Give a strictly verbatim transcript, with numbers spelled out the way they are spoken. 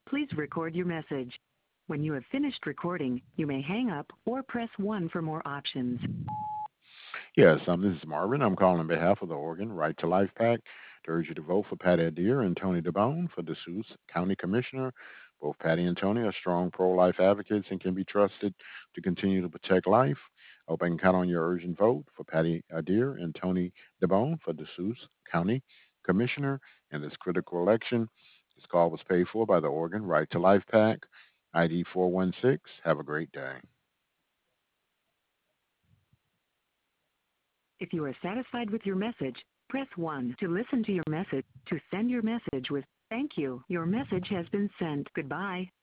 Please record your message. When you have finished recording, you may hang up or press one for more options. Yes, um, this is Marvin. I'm calling on behalf of the Oregon Right to Life PAC to urge you to vote for Patty Adair and Tony DeBone for the Sioux County Commissioner. Both Patty and Tony are strong pro-life advocates and can be trusted to continue to protect life. I hope I can count on your urgent vote for Patty Adair and Tony DeBone for the Sioux County Commissioner in this critical election. This call was paid for by the Oregon Right to Life PAC, I D four one six. Have a great day. If you are satisfied with your message, press one to listen to your message. To send your message with thank you, your message has been sent. Goodbye.